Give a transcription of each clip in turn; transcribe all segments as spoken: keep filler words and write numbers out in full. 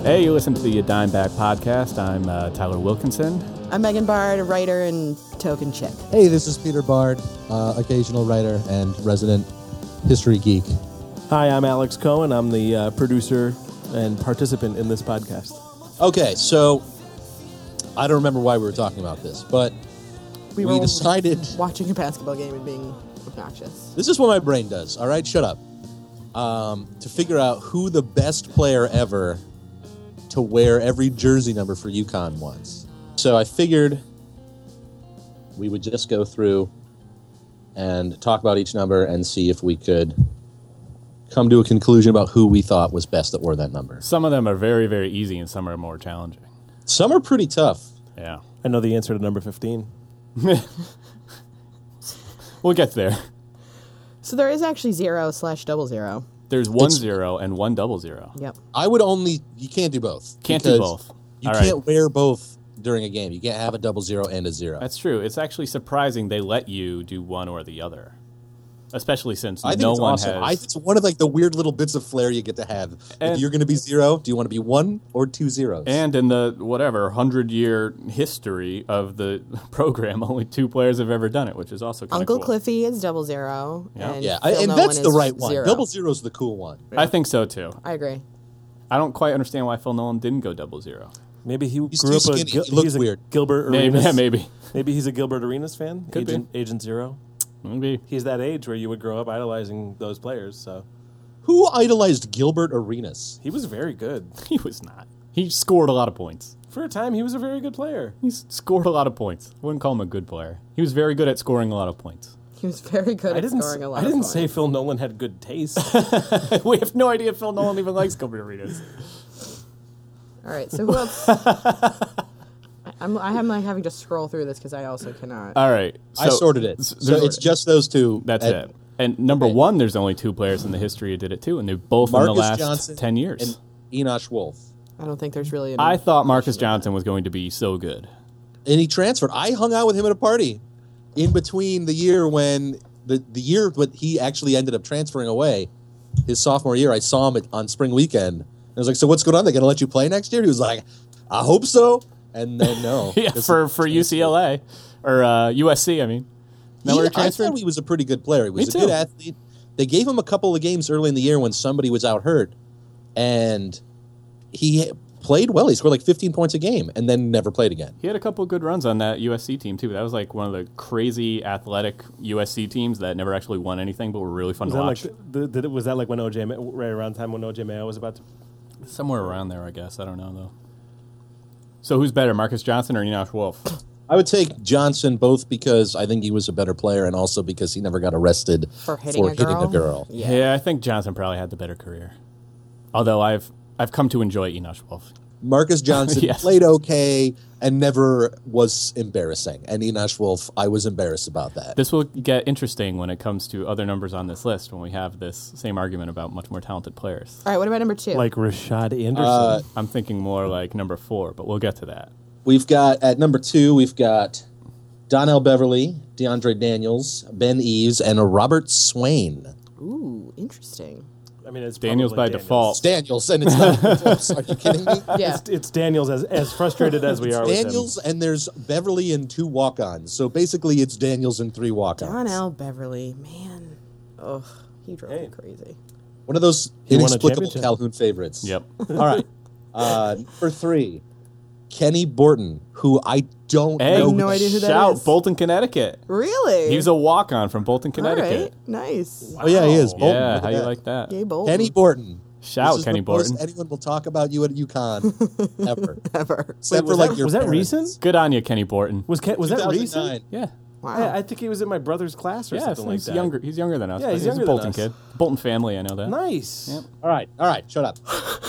Hey, you listen to the Dime Bag Podcast. I'm uh, Tyler Wilkinson. I'm Megan Bard, a writer and token chick. Hey, this is Peter Bard, uh, occasional writer and resident history geek. Hi, I'm Alex Cohen. I'm the uh, producer and participant in this podcast. Okay, so I don't remember why we were talking about this, but We, we were decided... watching a basketball game and being obnoxious. This is what my brain does, all right? Shut up. Um, to figure out who the best player ever to wear every jersey number for UConn was. So I figured we would just go through and talk about each number and see if we could come to a conclusion about who we thought was best that wore that number. Some of them are very, very easy, and some are more challenging. Some are pretty tough. Yeah. I know the answer to number fifteen. We'll get there. So there is actually zero slash double zero. There's one It's- zero and one double zero. Yep. I would only... You can't do both. Can't do because both. You All can't right. wear both during a game. You can't have a double zero and a zero. That's true. It's actually surprising they let you do one or the other, especially since I think no it's one awesome. I, has. it's one of like the weird little bits of flair you get to have. And- if you're going to be zero, do you want to be one or two zeros? And in the whatever hundred-year history of the program, only two players have ever done it, which is also kind of Uncle cool. Cliffy is double zero. Yeah. And, yeah, I, Phil and Nolan that's the is right one. zero. Double zero's the cool one. I think so too. I agree. I don't quite understand why Phil Nolan didn't go double zero. Maybe he He's grew too up skinny. a Gil- He looked he's a weird. Gilbert Maybe, Arenas. yeah, maybe, Maybe he's a Gilbert Arenas fan. Could be. Agent, Agent Zero. maybe. He's that age where you would grow up idolizing those players. So Who idolized Gilbert Arenas? he was very good. He was not. He scored a lot of points. For a time, he was a very good player. He s- scored a lot of points. I wouldn't call him a good player. He was very good at scoring a lot of points. He was very good I at didn't. scoring s- a lot I of didn't points. say Phil Nolan had good taste. We have no idea if Phil Nolan even likes Gilbert Arenas. All right, so who else? I'm, I'm like having to scroll through this because I also cannot. All right. I so- sorted it. s- So there's- it's just those two. That's And it. And number Okay. one, there's only two players in the history who did it too, and they're both in Marcus the last Johnson ten years. and Enosh Wolf. I don't think there's really any. I thought Marcus Johnson was going to be so good. And he transferred. I hung out with him at a party in between the year when the, the year when he actually ended up transferring away, his sophomore year. I saw him at, on spring weekend. And I was like, "So what's going on? They're going to let you play next year?" He was like, "I hope so." And then no, Yeah, This for, is- for U C L A or uh, U S C, I mean. Now He- we're I transferring. thought he was a pretty good player. He was Me a too. good athlete. They gave him a couple of games early in the year when somebody was out hurt, and he played well. He scored like fifteen points a game, and then never played again. He had a couple of good runs on that U S C team too. That was like one of the crazy athletic U S C teams that never actually won anything, but were really fun Was to that watch. like? The, did it, was that like when O J Ma- right around the time when O J Mayo was about to? Somewhere around there, I guess. I don't know though. So who's better, Marcus Johnson or Enosh Wolf? I would take Johnson both because I think he was a better player, and also because he never got arrested For hitting a girl? girl. Yeah. Yeah, I think Johnson probably had the better career. Although I've I've come to enjoy Enosh Wolf. Marcus Johnson Yes. played okay and never was embarrassing. And Enosh Wolf, I was embarrassed about that. This will get interesting when it comes to other numbers on this list when we have this same argument about much more talented players. All right, what about number two? Like Rashad Anderson. Uh, I'm thinking more like number four, but we'll get to that. We've got, at number two, we've got Donnell Beverly, DeAndre Daniels, Ben Eves, and a Robert Swain. Ooh, interesting. I mean, it's Daniels probably by Daniels. default. It's Daniels, and it's not. Are you kidding me? Yeah. It's, it's Daniels as as frustrated as we It's are Daniels, and there's Beverly and two walk-ons. So basically, it's Daniels and three walk-ons. Donnell Beverly, man. Ugh, he drove Hey. me crazy. One of those He won a inexplicable championship. Calhoun favorites. Yep. All right. Uh, number three, Kenny Borton, who I don't Hey, know. no idea who that shout, is. Bolton, Connecticut. Really? He's a walk-on from Bolton, All Connecticut. right, nice. Oh, yeah, he is. Bolton, Yeah, look how at you that. like that? Yay, Bolton. Kenny Borton. Shout, This is Kenny the most Borton. anyone will talk about you at UConn ever. Ever. Except for was like that- your was that parents. recent? Good on you, Kenny Borton. Was Ke- was that two thousand recent? nine. Yeah. Wow. I, I think he was in my brother's class or Yeah, something like he's that. younger. He's younger than us. Yeah, but he's a younger than Bolton us. kid. Bolton family, I know that. Nice. Yep. All right, all right, shut up.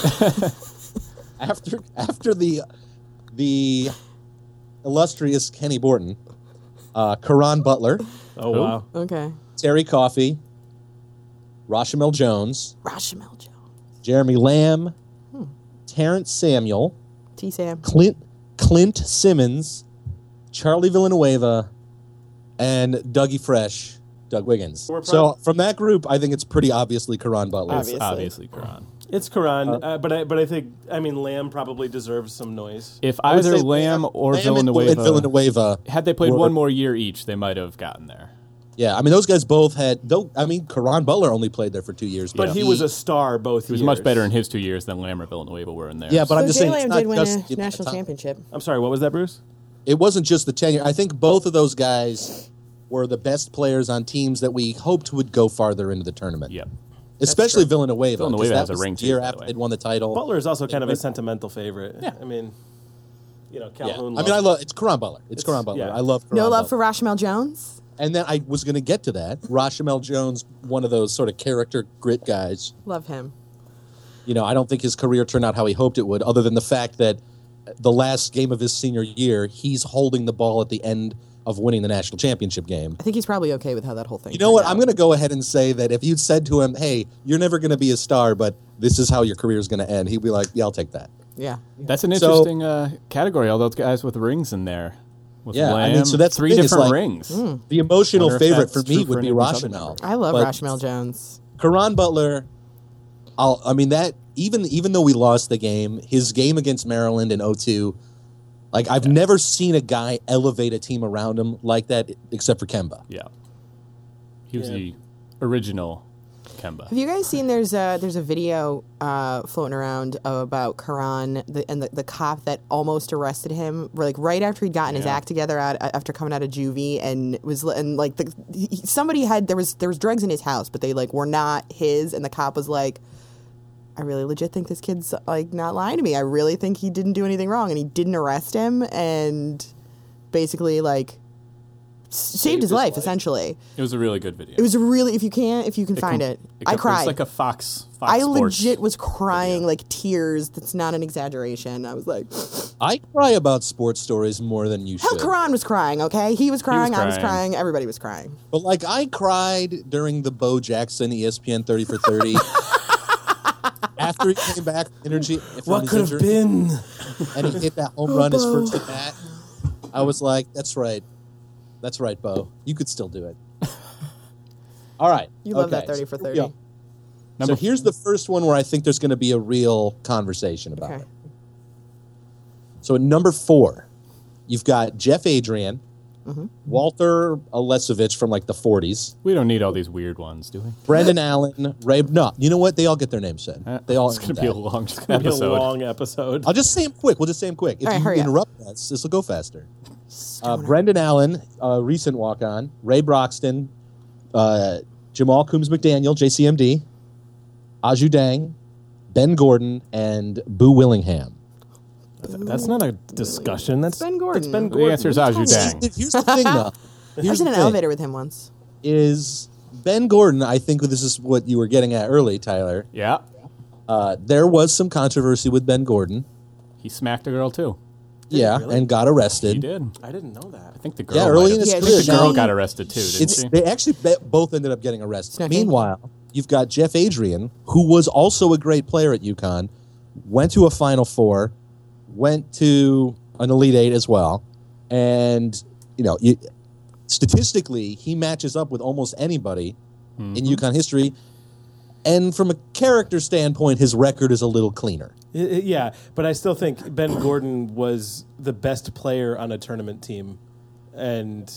after after the the illustrious Kenny Borton, uh, Karan Butler, Oh Who? wow. Okay. Terry Coffey, Rashamel Jones, Rashamel Jones. Jeremy Lamb, Terrence Samuel, T. Sam. Clint Clint Simmons, Charlie Villanueva, and Dougie Fresh, Doug Wiggins. We're So prob- from that group, I think it's pretty obviously Karan Butler. Obvious. It's obviously Karan. It's Karan, uh, but I but I think I mean Lamb probably deserves some noise. If I would either say Lamb or Lamb and- Villanueva, and Villanueva, had they played were- one more year each, they might have gotten there. yeah, I mean those guys both had. Though I mean, Karan Butler only played there for two years, But he was a star both He was years. much better in his two years than Lamb or Villanueva were in theirs. Yeah, but I'm So just Jay saying it's Lamb not did win just a the amount of national time. championship. I'm sorry, what was that, Bruce? It wasn't just the tenure. I think both of those guys were the best players on teams that we hoped would go farther into the tournament. Yep. Especially Villanueva. 'cause Villanueva that has a was ring the too, year by the after way. they'd won the title. Butler is also kind of a Yeah. sentimental favorite. Yeah. I mean, you know, Yeah. Calhoun. I mean, I love it's Karan Butler. It's, It's- Karan Butler. yeah. I love Karan No love Butler. for Rashamel Jones. And then I was going to get to that. Rashamel Jones, one of those sort of character grit guys. Love him. You know, I don't think his career turned out how he hoped it would, other than the fact that the last game of his senior year, he's holding the ball at the end of winning the national championship game. I think he's probably okay with how that whole thing. You know turned what? out. I'm going to go ahead and say that if you'd said to him, hey, you're never going to be a star, but this is how your career is going to end, he'd be like, yeah, I'll take that. Yeah. That's an So- interesting uh, category. All those guys with rings in there. With Yeah, I Lamb, mean, so that's the three thing, it's different like- rings. The emotional Wonder if favorite for that's me true for would be any of these other Rashamel. members. I love But Rashamel Jones. Karan Butler, I'll, I mean, that even even though we lost the game, his game against Maryland in oh two, like, I've never seen a guy elevate a team around him like that except for Kemba. Yeah. He was Yeah. the original Kemba. Have you guys seen? There's a there's a video uh, floating around about Karan the, and the, the cop that almost arrested him, like right after he'd gotten his Yeah. act together out, after coming out of juvie, and was and like the he, somebody had there was there was drugs in his house, but they like were not his, and the cop was like, I really legit think this kid's like not lying to me. I really think he didn't do anything wrong, and he didn't arrest him, and basically like s- saved his his life life. essentially. It was a really good video. It was really if you can if you can It find com- it, it I com- cried. It's like a Fox. Fox I Sports legit was crying video. like tears. That's not an exaggeration. I was like, I cry about sports stories more than you hell, should. Karan was crying. Okay, he was crying. I was crying. crying. Everybody was crying. But, like, I cried during the Bo Jackson E S P N thirty for thirty. After he came back energy from What his could have injury, been? and he hit that home run his first at bat, I was like, that's right. That's right, Bo. You could still do it. All right. You love that Okay, thirty for so thirty. here we go. Number So here's the first one where I think there's going to be a real conversation about Okay. it. So at number four, you've got Jeff Adrian, Mm-hmm. Walter Alesevich from like the forties, We don't need all these weird ones, do we? Brendan Allen, Ray. No, you know what? They all get their names said. Uh, They all. It's going earned to be a that. long It'll be a episode. long episode. I'll just say them quick. We'll just say them quick. If All right, you hurry up. interrupt us, this will go faster. Uh, Brendan Allen, uh, recent walk-on. Ray Broxton, uh, Jamal Coombs McDaniel, J C M D, Aju Dang, Ben Gordon, and Boo Willingham. That's not a discussion. That's Ben Gordon. That's Ben The Gordon. answer is Aju Dang. Here's the thing, though. I Here's was in the an thing, elevator with him once. Is Ben Gordon, I think this is what you were getting at early, Tyler. Yeah. Uh, there was some controversy with Ben Gordon. He smacked a girl, too. Yeah, really? and got He arrested. did. I didn't know that. I think the girl Yeah, early might in have- his Yeah, I career. think the girl now- got arrested, too, didn't It's, she? they actually be- both ended up getting arrested. Snooki. Meanwhile, you've got Jeff Adrian, who was also a great player at UConn, went to a Final Four, went to an Elite Eight as well, and you know, you, statistically, he matches up with almost anybody Mm-hmm. in UConn history. And from a character standpoint, his record is a little cleaner. I- I- yeah, but I still think Ben Gordon was the best player on a tournament team, and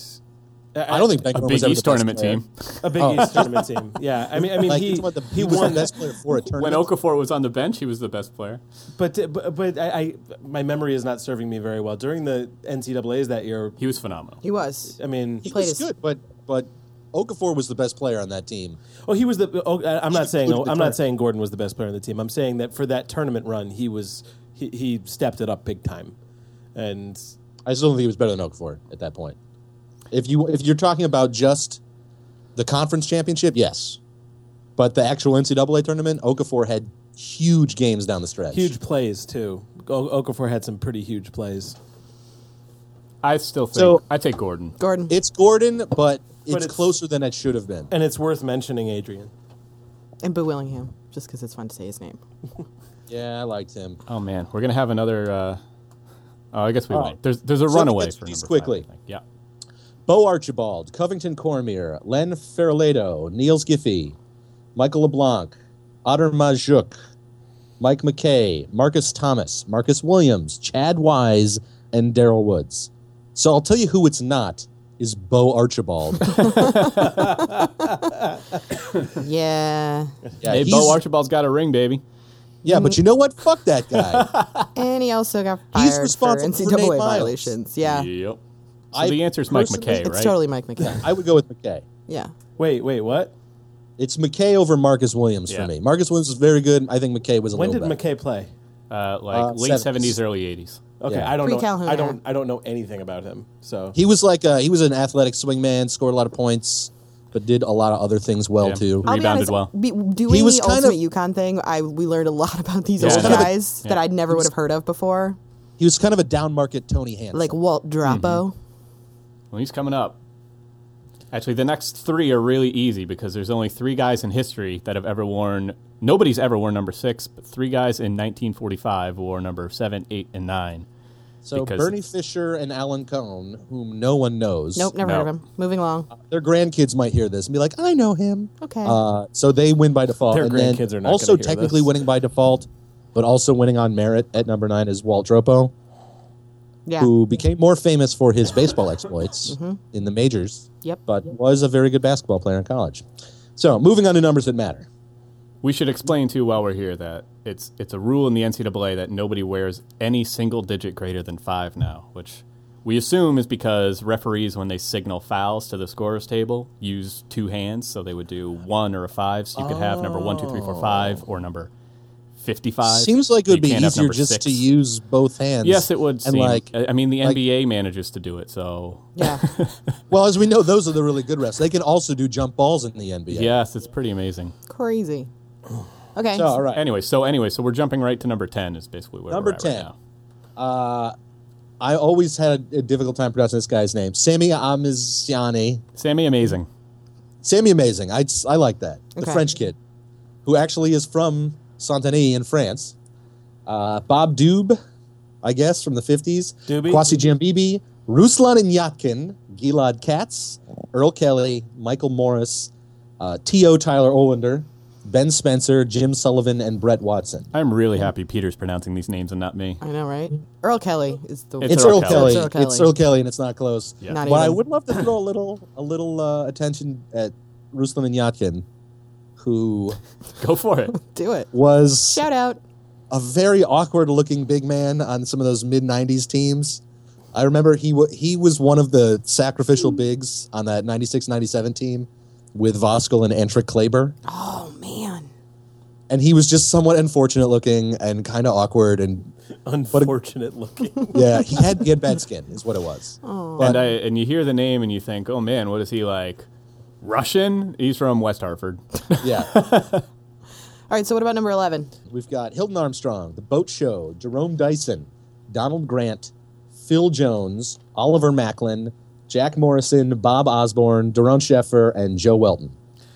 I don't think Ben A Gordon Big was ever East the best tournament player. team. a Big East tournament team. Yeah, I mean, I mean, Like, he you're talking about the- he was won. the best player for a When tournament. Okafor was on the bench, he was the best player. But but, but I, I my memory is not serving me very well. During the N C double A's that year, He was phenomenal. He was. I mean, he played was his- good, but but Okafor was the best player on that team. oh, he was the. Oh, I- I'm not saying. included the I'm not tournament. saying Gordon was the best player on the team. I'm saying that for that tournament run, he was he, he stepped it up big time, and I still don't think he was better than Okafor at that point. If you if you're talking about just the conference championship, yes, but the actual N C double A tournament, Okafor had huge games down the stretch. huge plays too. O- Okafor had some pretty huge plays. I still think So- I take Gordon. Gordon. It's Gordon, but it's, it's- closer than it should have been. And it's worth mentioning Adrian. and Boo Willingham, just because it's fun to say his name. Yeah, I liked him. Oh man, we're gonna have another. Uh, oh, I guess we All won't. right. There's there's a So let me runaway get to for these number quickly. five, I think. Yeah. Bo Archibald, Covington Cormier, Len Ferledo, Niels Giffey, Michael LeBlanc, Otter Majuk, Mike McKay, Marcus Thomas, Marcus Williams, Chad Wise, and Daryl Woods. So I'll tell you who it's not is Bo Archibald. Yeah. Yeah, Hey, he's- Bo Archibald's got a ring, baby. yeah, but you know what? Fuck that guy. And he also got He's fired for responsible N for C double A Nate Miles. violations. Yeah. Yep. So I the answer is Mike personally- McKay, It's right? totally Mike McKay. I would go with McKay. Yeah. Wait, wait, what? It's McKay over Marcus Williams Yeah. for me. Marcus Williams was very good. I think McKay was a When little did better. McKay play? Uh, like Uh, late seventies. seventies, early eighties. Okay, Yeah. I don't know. Pre-Calhoun I era. don't. I don't know anything about him. So He was like a, he was an athletic swingman, scored a lot of points, but did a lot of other things well Yeah. too. I'll be Rebounded honest, well. Be, doing He was the kind Ultimate of- Yukon thing, I we learned a lot about these Yeah. old He was kind of a- guys yeah. that I'd never He would was- have heard of before, He was kind of a down market Tony Hansen. like Walt Drapo. Well, he's coming up. Actually, the next three are really easy because there's only three guys in history that have ever worn. Nobody's ever worn number six, but three guys in nineteen forty-five wore number seven, eight, and nine. so because- Bernie Fisher and Alan Cohn, whom no one knows. Nope, never No. heard of him. Moving along. Their grandkids might hear this and be like, "I know him." Okay. Uh, so they win by default. Their and then grandkids are not also gonna hear technically this. winning by default, but also winning on merit at number nine is Walt Dropo, Yeah. who became more famous for his baseball exploits in the majors, Yep. but was a very good basketball player in college. So moving on to numbers that matter. We should explain too while we're here that it's it's a rule in the N C double A that nobody wears any single digit greater than five now, which we assume is because referees, when they signal fouls to the scorers table, use two hands. So they would do one or a five, so you could have number one, two, three, four, five, or number fifty-five. Seems like it You would be can't have easier number just six. to use both hands. Yes, it would. And seem. like, I I mean, the like- N B A manages to do it, so Yeah. well, as we know, those are the really good refs. They can also do jump balls in the N B A. yes, it's pretty amazing. Crazy. Okay. So, all right. Anyway, so anyway, so we're jumping right to number ten is basically where Number we're at ten. right now. I always had a, a difficult time pronouncing this guy's name. Sammy Amiziani. Sammy Amazing. Sammy Amazing. I, I like that. The Okay. French kid, who actually is from Saint-Denis in France. Uh, Bob Dube, I guess, from the fifties. Doobie? Kwasi Jambibi, Ruslan Inyatkin, Gilad Katz, Earl Kelly, Michael Morris, uh, T O Tyler Olander, Ben Spencer, Jim Sullivan, and Brett Watson. I'm really happy Peter's pronouncing these names and not me. I know, right? Earl Kelly is the. It's It's, Earl Earl, Kelly. Kelly. It's Earl Kelly. It's Earl Kelly, and it's not close. Yeah. Not But I even. would love to throw a little, a little uh, attention at Ruslan Inyatkin, who Go for it. Do it. was Shout out. a very awkward-looking big man on some of those mid nineties teams. I remember he w- he was one of the sacrificial bigs on that ninety-six ninety-seven team with Voskuhl and Antrick Kleber. Oh man. And he was just somewhat unfortunate looking and kind of awkward. And unfortunate looking. yeah, he had, he had bad skin, is what it was. Oh. But And I, and you hear the name and you think, oh man, what is he like? Russian? He's from West Hartford. yeah, All right. So what about number eleven? we've got Hilton Armstrong, The Boat Show, Jerome Dyson, Donald Grant, Phil Jones, Oliver Macklin, Jack Morrison, Bob Osborne, Daron Sheffer, and Joe Welton.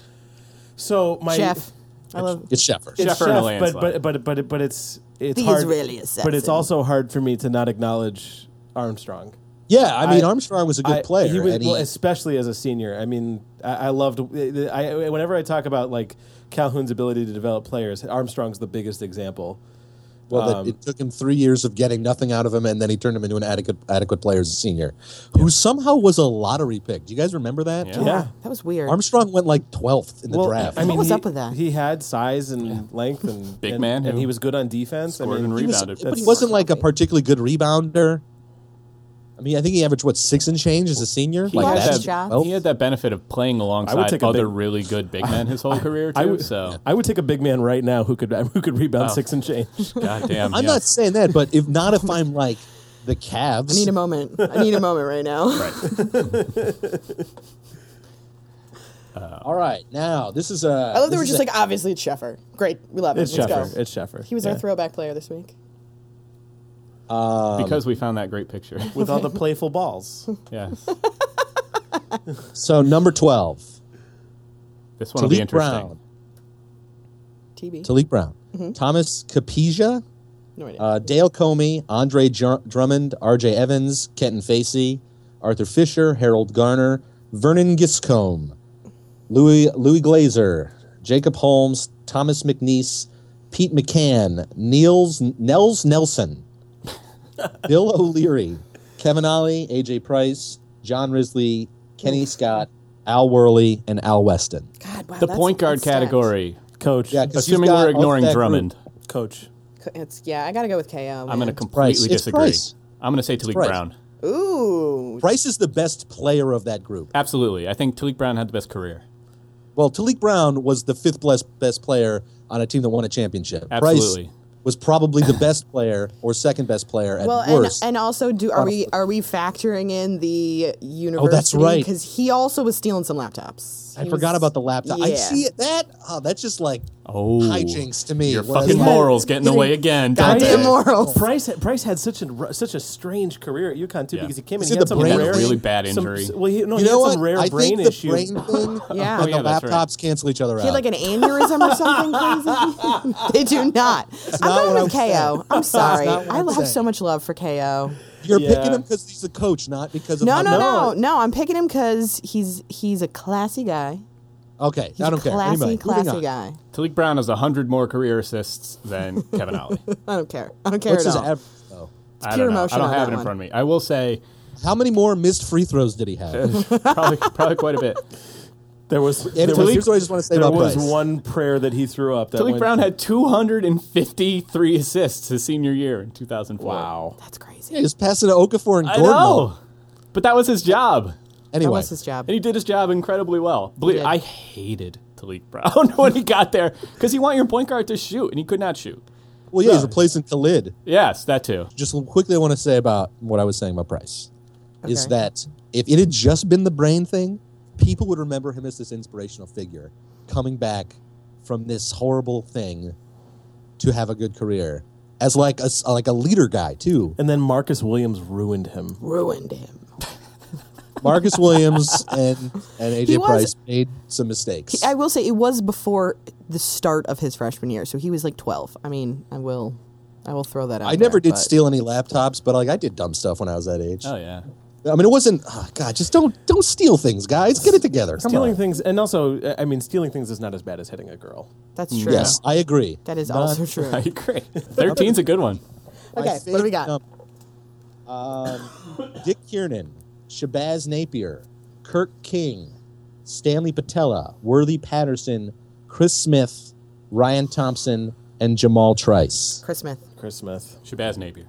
So my Chef. I love. It's Sheffer. it's Sheffer and a chef, but landslide. but but but but it's it's The hard. Israeli but it's assassin. also hard for me to not acknowledge Armstrong. Yeah, I mean I- Armstrong was a good I- player. He was, and he- well, especially as a senior. I mean, I, I loved. I whenever I talk about like Calhoun's ability to develop players, Armstrong's the biggest example. well, that um, it took him three years of getting nothing out of him, and then he turned him into an adequate adequate player as a senior, who somehow was a lottery pick. Do you guys remember that? Yeah. Yeah. That was weird. Armstrong went like twelfth in the Well, draft. I mean, was he, up with that? He had size and length and Big and, man and who he was good on defense. I scored mean, and he was, rebounded. but he That's- wasn't like a particularly good rebounder. I mean, I think he averaged what six and change as a senior. He, like had lost that. his job. Well, he had that benefit of playing alongside take a other big- really good big men his whole career too. I would, so I would take a big man right now who could who could rebound Oh. six and change. goddamn. I'm yes. not saying that, but if not, if I'm like the Cavs, I need a moment. I need a moment right now. all right, now this is a. I love that we're just like, obviously it's Sheffer. Great. We love it. It's Let's Sheffer. go. It's Sheffer. He was Yeah. our throwback player this week. because we found that great picture. with all the playful balls. yeah. so number twelve, This one will be Talik interesting. Brown. T B. Talik Brown, Mm-hmm. Thomas Capizia, No idea. uh, Dale Comey, Andre Dr- Drummond, R J Evans, Kenton Facey, Arthur Fisher, Harold Garner, Vernon Giscombe, Louis Louis Glazer, Jacob Holmes, Thomas McNeese, Pete McCann, Niels Nels Nelson, Bill O'Leary, Kevin Ollie, A J Price, John Risley, Kenny Scott, Al Worley, and Al Weston. God, wow, The that's- point guard that's stacked. category. Coach. Yeah, 'cause Assuming you've got we're ignoring of that Drummond, group- Coach. It's yeah, I gotta go with K O. I'm going to man. completely Price. It's disagree. Price. I'm going to say Talik Price. Brown. Ooh, Price is the best player of that group. Absolutely. I think Talik Brown had the best career. Well, Talik Brown was the fifth best best player on a team that won a championship. Absolutely. Price was probably the best player or second best player at well, and, worst. and also, do are we are we factoring in the university? Oh, that's right. Because he also was stealing some laptops. I He forgot was- about the laptop. I yeah. see it. That oh, that's just like Oh. hijinks to me. Your When I- fucking morals get in the way again. don't Goddamn they? morals. Price Price had such a such a strange career at UConn too Yeah. because he came in Is he it had the some brain rare thing? Really bad some- injury. well, he, no, You he know had some what? rare I brain think the issues. brain thing Yeah. and Oh, yeah, the that's right. laptops cancel each other He had out. like an aneurysm or something crazy. They do not. I'm not going what with I'm K O. saying. I'm sorry. not what I I'm have saying. so much love for K O. You're Yeah. picking him because he's a coach, not because of No, how- no, no, No. no. I'm picking him because he's he's a classy guy. Okay, He's I don't a care. classy, Anyway, moving classy on. guy. Talik Brown has one hundred more career assists than Kevin Ollie. I don't care. I don't care What's at his all. average though? I pure don't know. emotion I don't on have that it in one. front of me. I will say How many more missed free throws did he have? probably probably quite a bit. There was Anyway, there was, here's what I just want to say there about was Price. one prayer that he threw up. That Talik went, Brown had two hundred fifty-three assists his senior year in two thousand four. wow. That's crazy. Yeah, he was passing to Okafor and I Gordon. know. But that was his job. That Anyway, was his job. And he did his job incredibly well. Believe, did. I hated Talik Brown when he got there because he want your point guard to shoot, and he could not shoot. well, yeah, he's No. replacing Khalid. Yes, that too. Just quickly, I want to say about what I was saying about Price is Okay. that if it had just been the brain thing, people would remember him as this inspirational figure coming back from this horrible thing to have a good career as like a like a leader guy too. And then Marcus Williams ruined him. Ruined him. Marcus Williams and and A J He was- Price made some mistakes. I will say it was before the start of his freshman year, so he was like twelve. I mean, I will, I will throw that out. I never there, did but- steal any laptops, but like I did dumb stuff when I was that age. Oh yeah. I mean, it wasn't. Oh, God, just don't don't steal things, guys. Get it together. Come Stealing on. things, and also, uh, I mean, stealing things is not as bad as hitting a girl. That's true. Yes, I agree. That is Not- also true. I agree. thirteen's a good one. My Okay, what do we got? favorite number. Um, Dick Kiernan, Shabazz Napier, Kirk King, Stanley Patella, Worthy Patterson, Chris Smith, Ryan Thompson, and Jamal Trice. Chris Smith. Chris Smith. Shabazz Napier.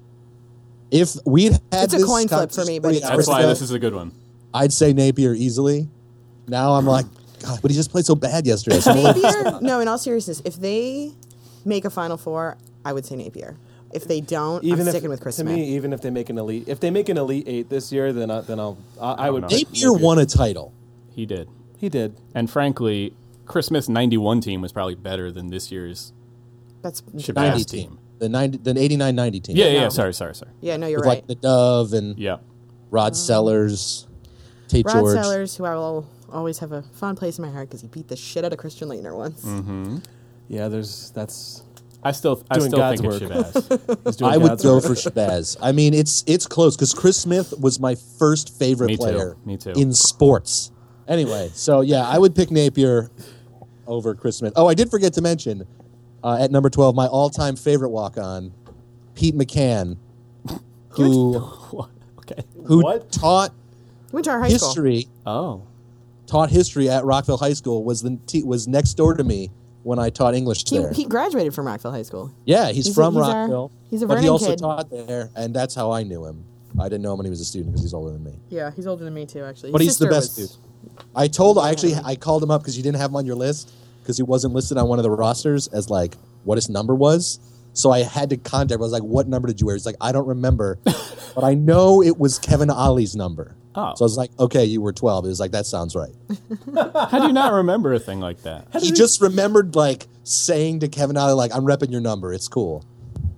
If we'd had It's a this coin flip for me, but conversation it's That's Chris why Smith, this is a good one. I'd say Napier easily. Now I'm like, God, but he just played so bad yesterday. So I'm like, Napier. No, in all seriousness, if they make a Final Four, I would say Napier. If they don't, Even I'm if, sticking with Chris to Smith. me, even if they make an elite, if they make an elite eight this year, then I, then I'll I, I would. know. pick Napier won a title. He did. He did. And frankly, Chris Smith's ninety-one team was probably better than this year's That's Shabazz ninety team. team. The ninety, the eighty-nine ninety team. Yeah, yeah, No. sorry, sorry, sorry. yeah. No, you're With right. like the Dove and Yeah. Rod Sellers, Tate Rod George. Sellers, who I will always have a fond place in my heart because he beat the shit out of Christian Leitner once. Mm-hmm. Yeah, there's that's. I still, I Doing still God's think it's work. Shabazz. He's doing I would God's go work. for Shabazz. I mean, it's it's close because Chris Smith was my first favorite Me too. player Me too. in sports. Anyway, so yeah, I would pick Napier over Chris Smith. Oh, I did forget to mention uh, at number twelve, my all-time favorite walk-on, Pete McCann, who Okay. who What? taught He went to our high school. history Oh. taught history at Rockville High School. Was the t- was next door to me when I taught English He, there. he graduated from Rockville High School. Yeah, he's, He's a- from he's our- Rockville. he's a but he Vernon also kid. taught there, and that's how I knew him. I didn't know him when he was a student because he's older than me. Yeah, he's older than me too, actually. But His he's the sister best was- dude. I told I actually I called him up because you didn't have him on your list because he wasn't listed on one of the rosters as like what his number was. So I had to contact him. I was like, "What number did you wear?" He's like, "I don't remember, but I know it was Kevin Ollie's number." Oh. So I was like, "Okay, you were twelve." He was like, "That sounds right." How do you not remember a thing like that? He just remembered like saying to Kevin Ollie, "Like I'm repping your number. It's cool."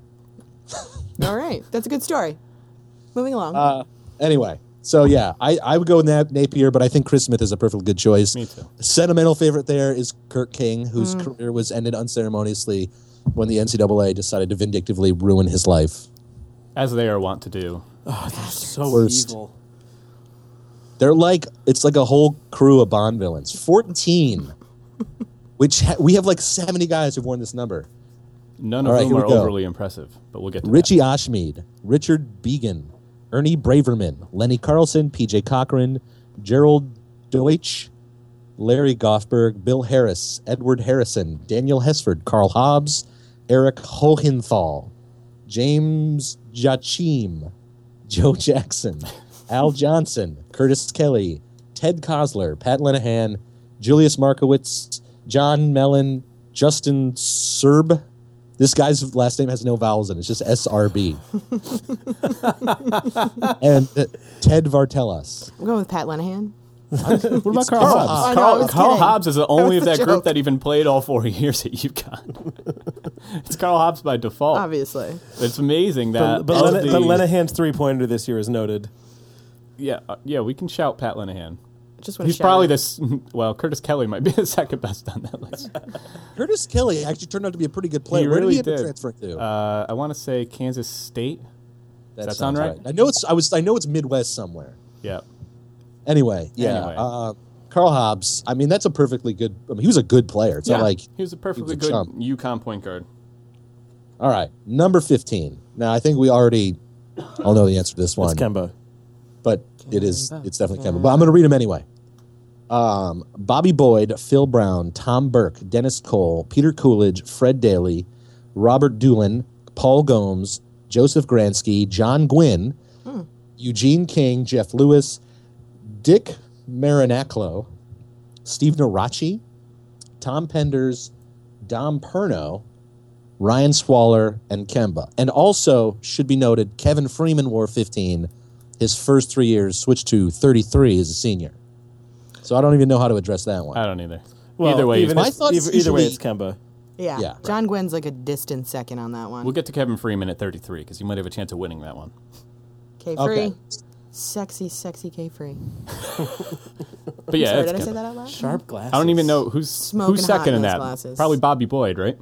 All right, that's a good story. Moving along. Uh, anyway, so yeah, I, I would go with Na- Napier, but I think Chris Smith is a perfectly good choice. Me too. Sentimental favorite there is Kirk King, whose Mm. career was ended unceremoniously when the N C double A decided to vindictively ruin his life. As they are wont to do. Oh, they're so Worst. evil. They're like, it's like a whole crew of Bond villains. fourteen. Which ha- we have like seventy guys who've worn this number. None All of right, whom here are we go. overly impressive, but we'll get to Richie Ashmead, Richard Began, Ernie Braverman, Lenny Carlson, P J Cochran, Gerald Deutsch, Larry Goffberg, Bill Harris, Edward Harrison, Daniel Hesford, Carl Hobbs, Eric Hohenthal, James Jachim, Joe Jackson, Al Johnson, Curtis Kelly, Ted Kosler, Pat Lenahan, Julius Markowitz, John Mellon, Justin Serb. This guy's last name has no vowels in it. It's just S R B. And uh, Ted Vartelas. I'm going with Pat Lenahan. What about It's Carl Carl Hobbs? Hobbs. I know, I Carl, was Carl kidding. Hobbs is the only of was a that group joke. that even played all four years at UConn. It's Carl Hobbs by default. Obviously. It's amazing that. But, but, of Lena, the- but Lenahan's three pointer this year is noted. yeah, uh, yeah, we can shout Pat Lenahan. Just want He's to probably this. Well, Curtis Kelly might be the second best on that list. Curtis Kelly actually turned out to be a pretty good player. He Where really did he end up did. transferring to? Uh, I want to say Kansas State. that that sound sounds right? I know it's. I was. I know it's Midwest somewhere. Yeah. Anyway, yeah. Anyway. Uh, Carl Hobbs. I mean, that's a perfectly good. I mean, he was a good player. It's yeah. not like. he was a perfectly he was a good chump. UConn point guard. All right, number fifteen. Now, I think we already all know the answer to this one. It's Kemba. But it is. It's definitely Kemba. But I'm going to read them anyway. Um, Bobby Boyd, Phil Brown, Tom Burke, Dennis Cole, Peter Coolidge, Fred Daly, Robert Doolin, Paul Gomes, Joseph Gransky, John Gwynn, Eugene King, Jeff Lewis, Dick Marinaclo, Steve Narachi, Tom Penders, Dom Perno, Ryan Swaller, and Kemba. And also, should be noted, Kevin Freeman wore fifteen. His first three years, switched to thirty-three as a senior. So I don't even know how to address that one. I don't either. Well, either way, even My if, thoughts either, either way, usually- it's Kemba. Yeah. Yeah. John Gwynn's like a distant second on that one. we'll get to Kevin Freeman at thirty-three because you might have a chance of winning that one. K Free. Okay. Sexy, sexy K Free. But yeah, Sorry, it's did I say Kemba. that out loud? Sharp glasses. I don't even know who's Smoking who's hot second in in those that. glasses. Probably Bobby Boyd, right?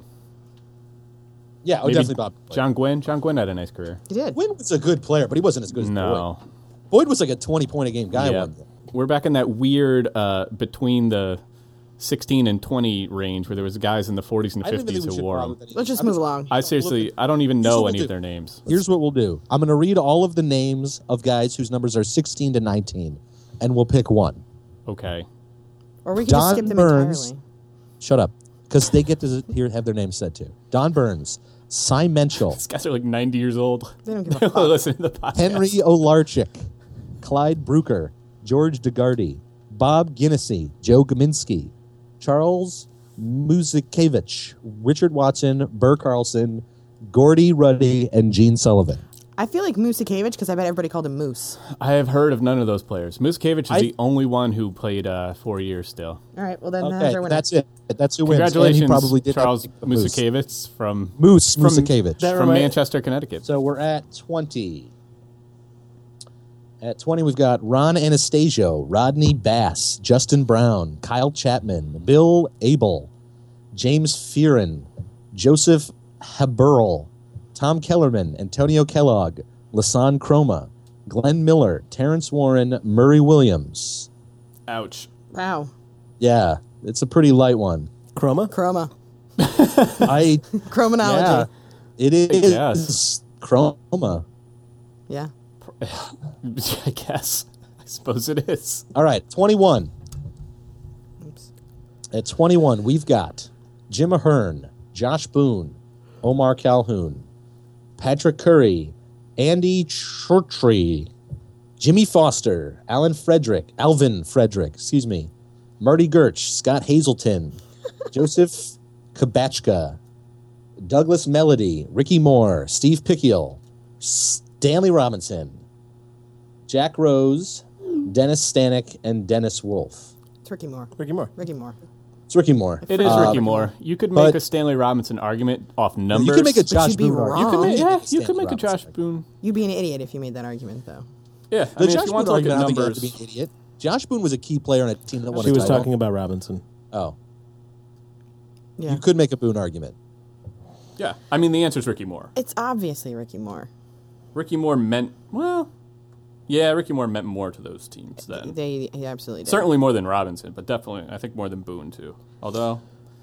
Yeah, oh, Maybe definitely Bob. Boyd. John Gwynn. John Gwynn had a nice career. He did. Gwynn was a good player, but he wasn't as good as No. Boyd. Boyd was like a twenty-point-a-game guy Yeah. one year. We're back in that weird uh, between the sixteen and twenty range where there was guys in the forties and I don't even fifties think we who should wore bother them. with any- Let's just I'm move along. I seriously, I don't even know what any we'll of do. their names. Here's what we'll do. I'm going to read all of the names of guys whose numbers are sixteen to nineteen, and we'll pick one. Okay. Or we can Don just skip them Burns. entirely. Shut up, because they get to hear have their names said too. Don Burns, Cy Menschel, These guys are like ninety years old. They don't give a fuck. Listen to the podcast. Henry Olarchik, Clyde Brucker, George DeGardy, Bob Ginnessy, Joe Gaminsky, Charles Muzikevich, Richard Watson, Burr Carlson, Gordy Ruddy, and Gene Sullivan. I feel like Musakevich because I bet everybody called him Moose. I have heard of none of those players. Muskevich is I- the only one who played uh, four years still. All right, well then Okay, that's our winner. that's it. That's who wins. And Congratulations, he probably did Charles have to pick Moose. Musakevich from Moose from, Musakevich. That from remind- Manchester, Connecticut. So we're at twenty. At twenty, we've got Ron Anastasio, Rodney Bass, Justin Brown, Kyle Chapman, Bill Abel, James Fearon, Joseph Haberl, Tom Kellerman, Antonio Kellogg, Lasan Chroma, Glenn Miller, Terrence Warren, Murray Williams. Ouch. Wow. Yeah, it's a pretty light one. Chroma? Chroma. I Chromonology. yeah, it is guess. Chroma. Yeah. I guess. I suppose it is. All right, twenty-one. Oops. At twenty-one, we've got Jim Ahern, Josh Boone, Omar Calhoun, Patrick Curry, Andy Chortree, Jimmy Foster, Alan Frederick, Alvin Frederick, excuse me, Marty Gertsch, Scott Hazelton, Joseph Kabachka, Douglas Melody, Ricky Moore, Steve Pickiel, Stanley Robinson, Jack Rose, Dennis Stanek, and Dennis Wolf. It's Ricky Moore. Ricky Moore. Ricky Moore. It's Ricky Moore. It is Uh, Ricky Moore. You could make but- a Stanley Robinson argument off numbers. You can make a Josh you'd be Boone argument. You could wrong. make, You yeah, can you Stanley could make a Robinson Josh argument. Boone. You'd be an idiot if you made that argument, though. Yeah, I The mean, if Josh you want Boone to look argument, at I don't think you have numbers, to be an idiot. Josh Boone was a key player on a team that won She a was title. talking about Robinson. Oh, Yeah. you could make a Boone argument. yeah. I mean, the answer is Ricky Moore. It's obviously Ricky Moore. Ricky Moore meant well. Yeah, Ricky Moore meant more to those teams then. They, they absolutely did. Certainly more than Robinson, but definitely, I think more than Boone too. Although,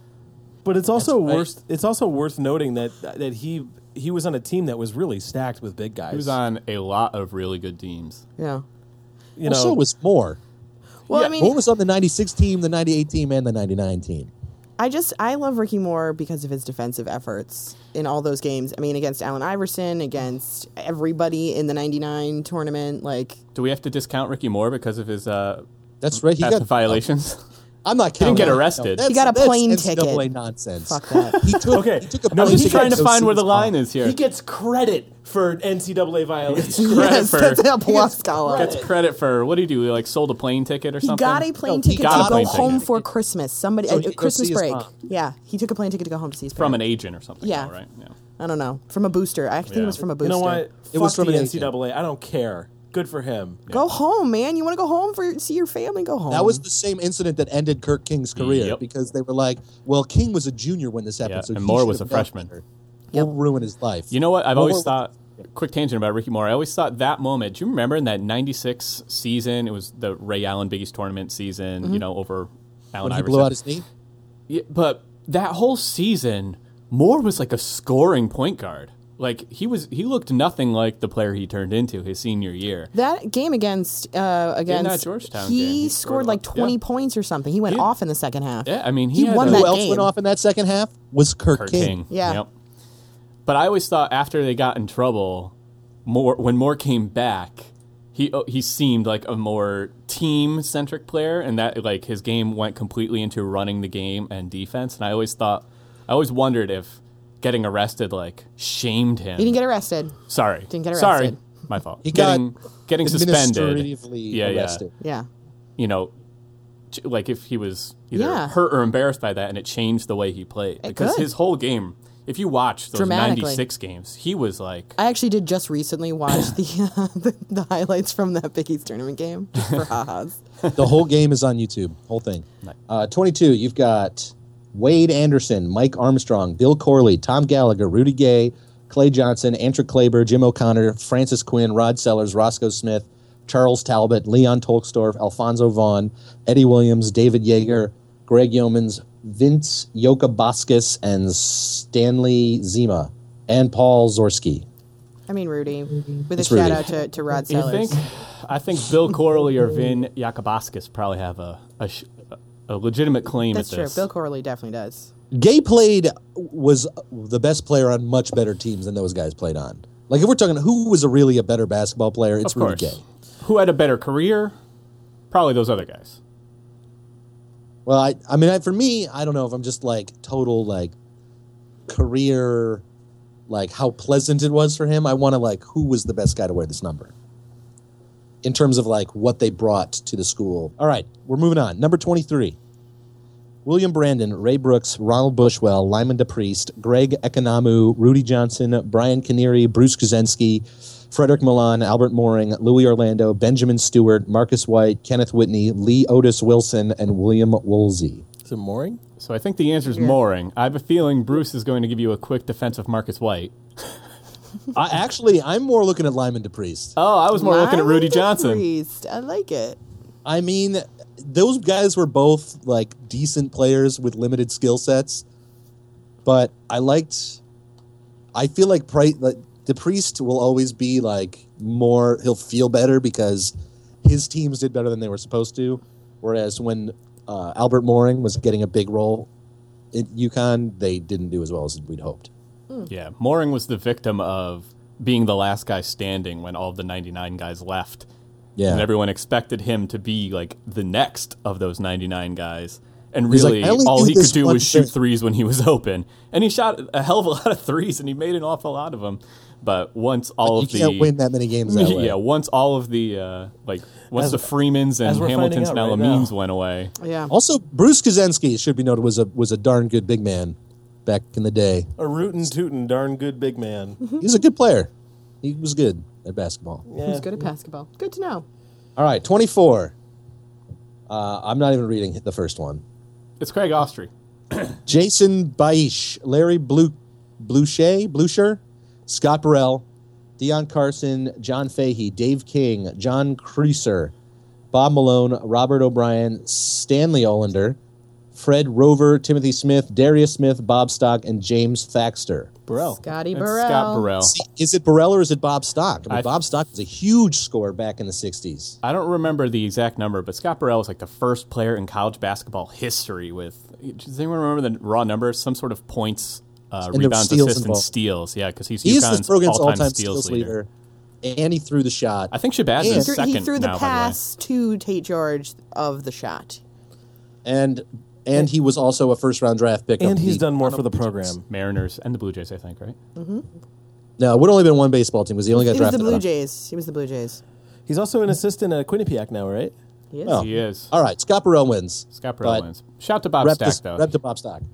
But it's also That's right. worth. It's also worth noting that that he he was on a team that was really stacked with big guys. he was on a lot of really good teams. Yeah. You Well, know, so was Moore. Well, Yeah, I mean, Moore was on the ninety-six team, the ninety-eight team, and the ninety-nine team. I just I love Ricky Moore because of his defensive efforts in all those games. I mean, against Allen Iverson, against everybody in the ninety-nine tournament. Like, Do we have to discount Ricky Moore because of his uh, That's right. He passive got violations? I'm not didn't counting. get arrested. No, He got a that's plane N C double A ticket. nonsense. fuck that. He took, Okay. he took a No, plane He's he ticket trying to go find see where the his line mom. is here. he gets credit for N C double A violations. Credit yes, for- that's a plus column. Gets credit for what do you do? Like sold a plane ticket or He something? got a plane No, he ticket got to a go plane home ticket. for Christmas. Somebody So uh, he could go Christmas see his break. mom. Yeah, he took a plane ticket to go home to see his from an parents. agent or something. Yeah. though, right? Yeah. I don't know, from a booster. I think Yeah. it was from a You booster. know what? It Fuck was from the an N C double A. I don't care. Good for him. Go home, man. You want to go home for see your family? Go home. That was the same incident that ended Kirk King's career Yep. because they were like, well, King was a junior when this happened, Yeah, so and he Moore should was have a done freshman. better. Yep. Will ruin his life. You know what? I've Moore always was- thought. Quick tangent about Ricky Moore. I always thought that moment. Do you remember in that ninety-six season? It was the Ray Allen Big East Tournament season. Mm-hmm. You know, over Allen when he Iverson. blew out his knee. Yeah, but that whole season, Moore was like a scoring point guard. Like he was, he looked nothing like the player he turned into his senior year. That game against uh, against that Georgetown he, game, he scored, scored like like- twenty yeah. points or something. He went He- off in the second half. Yeah, I mean, he, He had won a, that Who else game. went off in that second half was Kirk, Kirk King. King. Yeah. Yep. But I always thought after they got in trouble, Moore when Moore came back, he oh, he seemed like a more team centric player, and that like his game went completely into running the game and defense. And I always thought, I always wondered if getting arrested like shamed him. He didn't get arrested. Sorry, didn't get Sorry, arrested. my fault. He got getting getting suspended. Administratively Yeah, yeah. arrested. Yeah. You know, ch- like if he was either Yeah. hurt or embarrassed by that, and it changed the way he played because could. his whole game. If you watch those Dramatically. ninety-six games, he was like, I actually did just recently watch the, uh, the the highlights from that Big East tournament game just for ha-has. The whole game is on YouTube. Whole thing. Uh, twenty-two. You've got Wade Anderson, Mike Armstrong, Bill Corley, Tom Gallagher, Rudy Gay, Clay Johnson, Andrew Klaber, Jim O'Connor, Francis Quinn, Rod Sellers, Roscoe Smith, Charles Talbot, Leon Tolksdorf, Alfonso Vaughn, Eddie Williams, David Yeager, Greg Yeomans, Vince Yokabaskis, and Stanley Zima, and Paul Zorski. I mean, Rudy, with It's a shout Rudy. out to, to Rod you Sellers. think? I think Bill Corley or Vin Yakabaskis probably have a a, sh- a legitimate claim That's at true. this. Bill Corley definitely does. Gay played was the best player on much better teams than those guys played on. Like if we're talking who was a really a better basketball player, it's of course. Rudy Gay. Who had a better career? Probably those other guys. Well, I I mean I, for me, I don't know if I'm just like total like career, like how pleasant it was for him. I want to like who was the best guy to wear this number in terms of like what they brought to the school. All right, we're moving on. Number twenty-three. William Brandon, Ray Brooks, Ronald Bushwell, Lyman DePriest, Greg Ekanamu, Rudy Johnson, Brian Canary, Bruce Kuzenski, Frederick Milan, Albert Mooring, Louis Orlando, Benjamin Stewart, Marcus White, Kenneth Whitney, Lee Otis Wilson, and William Woolsey. Is it Mooring? So I think the answer is Mooring. I have a feeling Bruce is going to give you a quick defense of Marcus White. I, actually, I'm more looking at Lyman DePriest. Oh, I was more looking at Lyman Rudy Johnson. DePriest. I like it. I mean, those guys were both like decent players with limited skill sets, but I liked. I feel like Price, like DePriest will always be like more. He'll feel better because his teams did better than they were supposed to. Whereas when uh, Albert Mooring was getting a big role at UConn, they didn't do as well as we'd hoped. Yeah, Mooring was the victim of being the last guy standing when all of the ninety-nine guys left. Yeah, And everyone expected him to be like the next of those ninety-nine guys. And He's like, really, "I only all do he could this do one was shoot thing." threes when he was open. And he shot a hell of a lot of threes, and he made an awful lot of them. But once all you of the can't win that many games that way. yeah, once all of the uh, like once As- the Freemans and as we're Hamiltons and finding out right Alamines now. went away. Yeah. Also, Bruce Kuzenski should be noted was a was a darn good big man back in the day. A rootin' tootin' darn good big man. He was a good player. He was good at basketball. Yeah. Who's good at basketball? Good to know. All right, twenty-four. Uh, I'm not even reading the first one. It's Craig Austrie. Jason Baish, Larry Blue, Blucher, Blucher, Scott Burrell, Deion Carson, John Fahey, Dave King, John Creaser, Bob Malone, Robert O'Brien, Stanley Olander, Fred Rover, Timothy Smith, Darius Smith, Bob Stock, and James Thaxter. Burrell. Scotty It's Burrell. Scott Burrell. See, is it Burrell or is it Bob Stock? I mean, I- Bob Stock was a huge scorer back in the sixties. I don't remember the exact number, but Scott Burrell was like the first player in college basketball history with. Does anyone remember the raw numbers? Some sort of points, uh, And there were rebounds, steals assists, and involved. steals. Yeah, because he's He is UConn's the program's all-time, all-time steals, steals leader. leader, and he threw the shot. I think Shabazz And- He is threw, second he threw the now, pass to Tate George of the shot. and and he was also a first round draft pick. And of he's the- done more for the program. by the way. Mariners and the Blue Jays, I think, right? No, it would only been one baseball team because he only got He was drafted. the Blue on- Jays. He was the Blue Jays. He's also an assistant at Quinnipiac now, right? He is. Oh. He is. All right, Scott Burrell wins. Scott Burrell But wins. Shout to Bob Rep, Stack, to, though. rep to Bob Stock.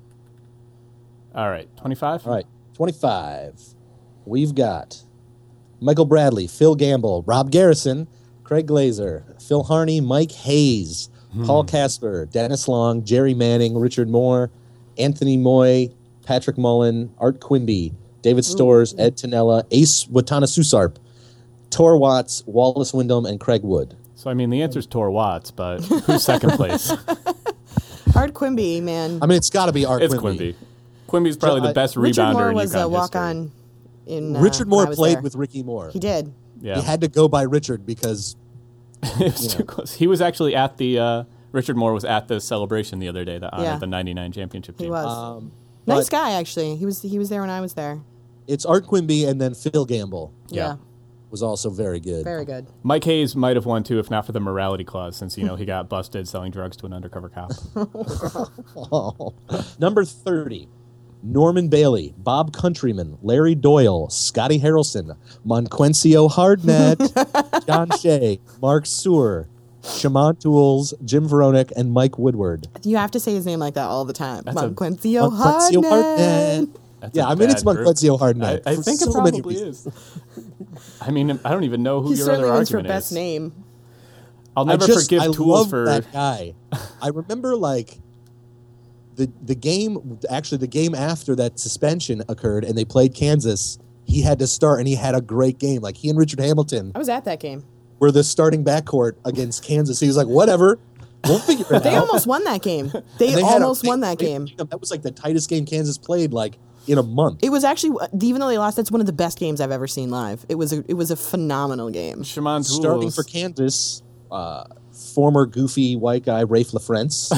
All right, twenty-five? All right, twenty-five. We've got Michael Bradley, Phil Gamble, Rob Garrison, Craig Glazer, Phil Harney, Mike Hayes, Paul Casper, Dennis Long, Jerry Manning, Richard Moore, Anthony Moy, Patrick Mullen, Art Quimby, David Storrs, Ed Tanella, Ace Watana Susarp, Tor Watts, Wallace Wyndham, and Craig Wood. So, I mean, the answer's Tor Watts, but who's second place? Art Quimby, man. I mean, it's got to be Art It's Quimby. Quimby. Quimby's probably the I- best Richard rebounder Moore in was UConn a walk history. on in. Uh, Richard when I Moore was played there. with Ricky Moore. He did. Yeah. He had to go by Richard because It was too close. He was actually at the uh, Richard Moore was at the celebration the other day that honored Yeah. the ninety-nine championship team. He was. um, Nice but guy, actually. He was. He was there when I was there. it's Art Quimby and then Phil Gamble Yeah. Yeah. was also very good. Very good. Mike Hayes might have won too if not for the morality clause, since you know he got busted selling drugs to an undercover cop. Oh. Number thirty, Norman Bailey, Bob Countryman, Larry Doyle, Scotty Harrelson, Monquencio Hardnett, John Shea, Mark Sewer, Shaman Tools, Jim Veronic, and Mike Woodward. You have to say his name like that all the time. That's a- Monquencio Monquencio Hardnett. That's Yeah, a I mean, it's bad group. Monquencio Hardnett. I, I for think so it many probably reasons. is. I mean, I don't even know who He your certainly other wins for argument best is. name. I'll never I just, forgive I Tools love for. that guy. I remember like the the game. Actually, the game after that suspension occurred, and they played Kansas. He had to start, and he had a great game. Like he and Richard Hamilton I was at that game. were the starting backcourt against Kansas. He was like, "Whatever, we'll figure it They out." almost won that game. They, And they had a- almost they- won that they- game. That was like the tightest game Kansas played like in a month. It was actually, even though they lost, that's one of the best games I've ever seen live. It was a, it was a phenomenal game. Shaman Tools. Starting for Kansas, uh, former goofy white guy Rafe LaFrance,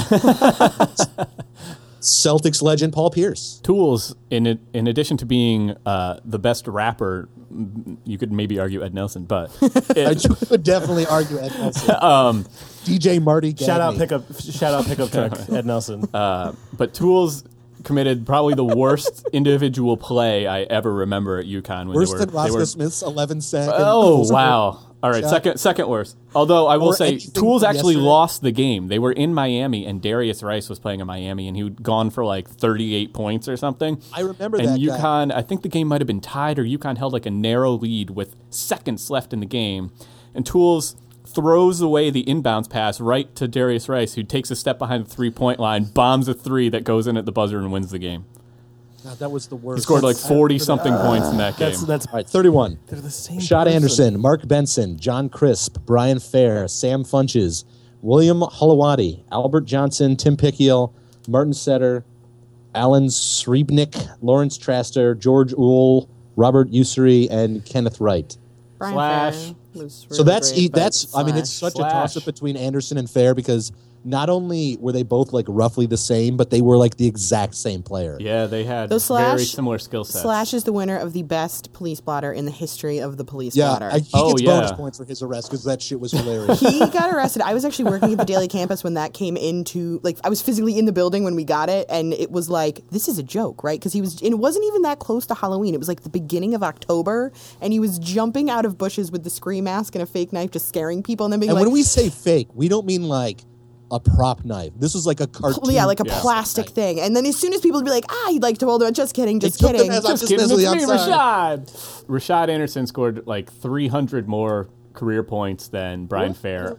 Celtics legend Paul Pierce. Tools, in it, in addition to being uh, the best rapper, m- you could maybe argue Ed Nelson, but I it, would definitely argue Ed Nelson. um, D J Marty Gagne. Shout out pickup. Shout out pickup truck. Ed Nelson. uh, but Tools committed probably the worst individual play I ever remember at UConn when Worse they were. than they Roscoe were Smith's eleven second. Oh wow! All right, shot. second second worst. Although I will Or say, anything Tools from actually yesterday. lost the game. They were in Miami, and Darius Rice was playing in Miami, and he'd gone for like thirty-eight points or something. I remember and that guy. UConn, I think the game might have been tied, or UConn held like a narrow lead with seconds left in the game, and Tools throws away the inbounds pass right to Darius Rice, who takes a step behind the three-point line, bombs a three that goes in at the buzzer and wins the game. God, that was the worst. He scored like That's- forty-something points in that game. That's that's. All right, thirty-one. They're the same. Shot person. Anderson, Mark Benson, John Crisp, Brian Fair, Sam Funches, William Holowati, Albert Johnson, Tim Pickiel, Martin Setter, Alan Srebnick, Lawrence Traster, George Uhl, Robert Ussery, and Kenneth Wright. Brian Slash. Fair was So really that's great, e- but that's I mean it's Slash. such a Slash. toss up between Anderson and Fair because not only were they both like roughly the same, but they were like the exact same player. Yeah, they had Those very Slash- similar skill sets. Slash is the winner of the best police blotter in the history of the police Yeah, blotter. I, he Oh, gets yeah. bonus points for his arrest because that shit was hilarious. He got arrested. I was actually working at the Daily Campus when that came into, like, I was physically in the building when we got it, and it was like, this is a joke, right? Because he was, and it wasn't even that close to Halloween. It was like the beginning of October, and he was jumping out of bushes with the scream mask and a fake knife, just scaring people, and then being And like, when we say fake, we don't mean like a prop knife. This was like a cartoon. yeah, like a Yeah. plastic thing. And then as soon as people would be like, ah, he'd like to hold him, just kidding, just took them kidding. as I'm Just just kidding, messing it's with me, you, I'm Rashad. Rashad Anderson scored like three hundred more career points than Brian Fair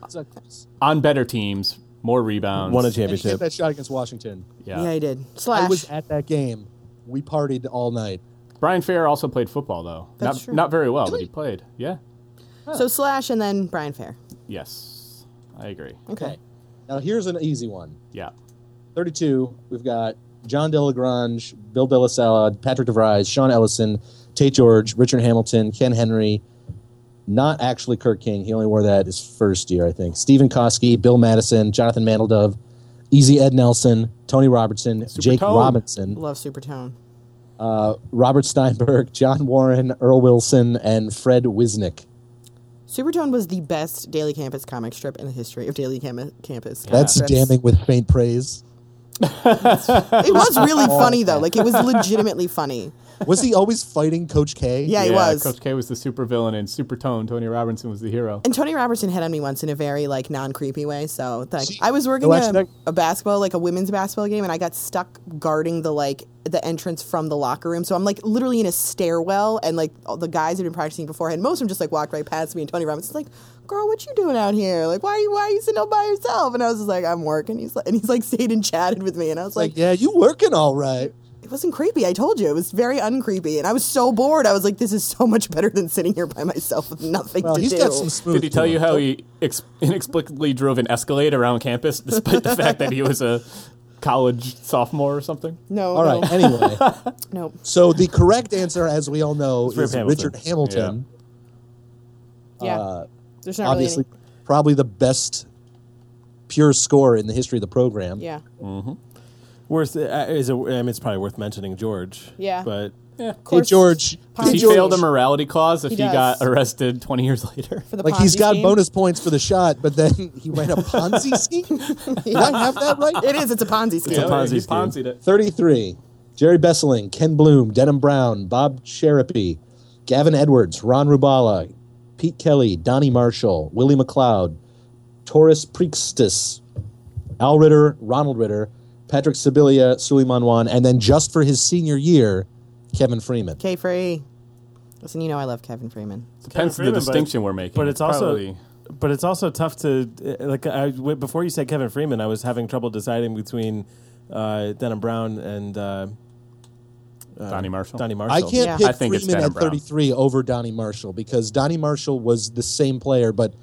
on better teams, more rebounds. Won a And he hit championship. that shot against Washington. Yeah. Yeah, he did. I Slash. was at that game. We partied all night. Brian Fair also played football, though. That's not true. not very well, but he played. Yeah. So Slash and then Brian Fair. Yes, I agree. Okay. Now here's an easy one. Yeah. thirty-two, we've got John DeLagrange, Bill De La Salle, Patrick DeVries, Sean Ellison, Tate George, Richard Hamilton, Ken Henry, not actually Kirk King. He only wore that his first year, I think. Stephen Koski, Bill Madison, Jonathan Mandeldove, Easy Ed Nelson, Tony Robertson, Super Jake Tone. Robinson, Love Supertone. uh, Robert Steinberg, John Warren, Earl Wilson, and Fred Wisnick. Supertone was the best Daily Campus comic strip in the history of Daily Cam- Campus. That's strips. damning with faint praise. It was really funny though. Like it was legitimately funny. Was he always fighting Coach K? Yeah, he yeah, was. Coach K was the super villain, and Super Tone, Tony Robinson, was the hero. And Tony Robertson hit on me once in a very like non-creepy way. So like, See- I was working no, a, actually, that- a basketball, like a women's basketball game, and I got stuck guarding the like the entrance from the locker room. So I'm like literally in a stairwell, and like all the guys had been practicing beforehand. Most of them just like walked right past me, and Tony Robinson's like, "Girl, what you doing out here? Like, why are you why are you sitting all by yourself?" And I was just like, "I'm working." He's like, and he's like stayed and chatted with me, and I was Like, like, yeah, you working all right. "It wasn't creepy. I told you it was very uncreepy." And I was so bored. I was like, "This is so much better than sitting here by myself with nothing Well, to he's do." got some smooth. Did he tell to you him. how he ex- inexplicably drove an Escalade around campus, despite the fact that he was a college sophomore or something? No, All no, right. Anyway, no. so the correct answer, as we all know, Rip is Hamilton. Richard Hamilton. Yeah, Uh, there's not obviously, really probably the best pure score in the history of the program. any. Yeah. Worth uh, is a, I mean, it's probably worth mentioning George. Yeah. But Yeah. Hey course, George, Ponzi Does he George. fail the morality clause if He he, does. got arrested twenty years later? For the like he's Ponzi got scheme. bonus points for the shot, but then he ran a Ponzi scheme. Did I have that right? It is. It's a Ponzi scheme. a Ponzi he scheme. Ponzi'd it. thirty-three. Jerry Besseling, Ken Bloom, Denham Brown, Bob Sherapy, Gavin Edwards, Ron Rubala, Pete Kelly, Donnie Marshall, Willie McLeod, Taurus Priestus, Al Ritter, Ronald Ritter, Patrick Sibilia, Suleiman Wan, and then just for his senior year, Kevin Freeman. K Free. Listen, you know I love Kevin Freeman. Depends on Freeman, the but- distinction we're making. but it's also probably- but it's also tough to uh, like I, w- before you said Kevin Freeman, I was having trouble deciding between uh, Denham Brown and uh, uh, Donnie Marshall. Donnie Marshall. I can't Yeah. pick I think it's Freeman Denham at Brown. thirty-three over Donnie Marshall because Donnie Marshall was the same player, but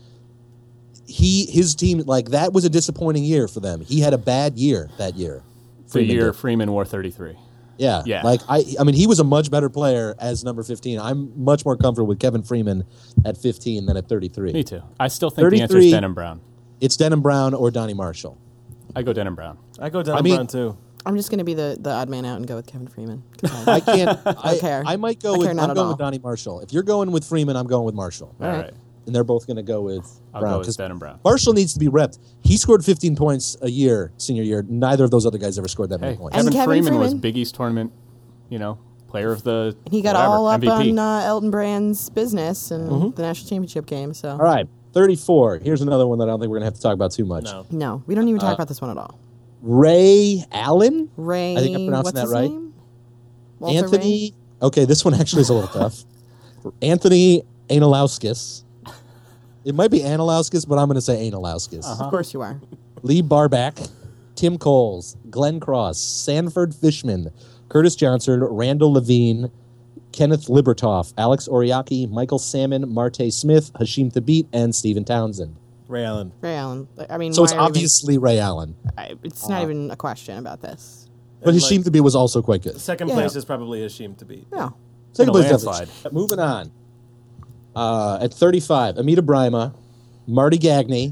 he his team like that was a disappointing year for them. He had a bad year that year. the Freeman year did. Freeman wore thirty-three. Yeah. Yeah. Like I I mean he was a much better player as number fifteen. I'm much more comfortable with Kevin Freeman at fifteen than at thirty-three. Me too. I still think the answer thirty-three. is Denham Brown. It's Denham Brown or Donnie Marshall. I go Denham Brown. I go Denham I mean- Brown too. I'm just gonna be the, the odd man out and go with Kevin Freeman. 'Cause I- I can't I, care. I might go I with care not I'm at going all. with Donnie Marshall. If you're going with Freeman, I'm going with Marshall. All right. And they're both going to go with I'll Brown. go with 'cause Denham Brown. Marshall needs to be repped. He scored fifteen points a year senior year. Neither of those other guys ever scored that many Hey, points. And Kevin, Kevin Freeman, was Freeman. Big East tournament, you know, player of the he got whatever, all up M V P. on uh, Elton Brand's business and the national championship game. So All right, thirty-four. Here's another one that I don't think we're going to have to talk about too much. No. no, we don't even Uh, talk about this one at all. Ray Allen? Ray, I think I'm pronouncing what's that his right. name? Walter Anthony. Okay, this one actually is a little tough. Anthony Analauskis. It might be Analauskis, but I'm going to say Analauskis. Ray? Of course you are. Lee Barback, Tim Coles, Glenn Cross, Sanford Fishman, Curtis Johnson, Randall Levine, Kenneth Libertoff, Alex Oriaki, Michael Salmon, Marte Smith, Hashim Thabit, and Stephen Townsend. Ray Allen. Ray Allen. I mean, So why it's are we even- obviously Ray Allen. I, it's not even a question about this. But And, Hashim like, Thabit was also quite good. Second Yeah. place is probably Hashim to beat. No. Second In a place, definitely. landslide. Moving on. Uh, at thirty-five, Amita Brima, Marty Gagney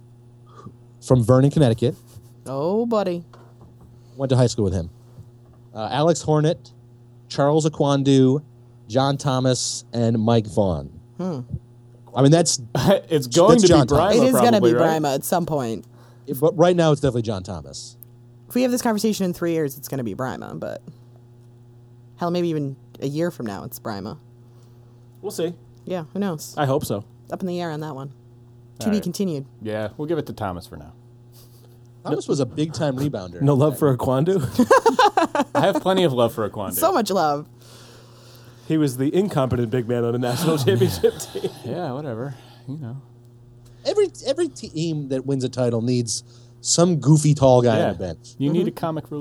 from Vernon, Connecticut. Oh, buddy. Went to high school with him. Uh, Alex Hornet, Charles Aquandu, John Thomas, and Mike Vaughn. I mean, that's it's going That's to John be Thomas. Brima. It is going to be probably, right? Brima at some point. but right now it's definitely John Thomas. If we have this conversation in three years, it's going to be Brima. But hell, maybe even a year from now, it's Brima. We'll see. Yeah, who knows? I hope so. Up in the air on that one. To All be right. continued. Yeah, we'll give it to Thomas for now. Thomas was a big time rebounder. No love for Aquandu. I have plenty of love for Aquandu. So much love. He was the incompetent big man on a national championship team. Yeah, whatever. You know. Every every team that wins a title needs some goofy tall guy Yeah. on the bench. You need a comic relief.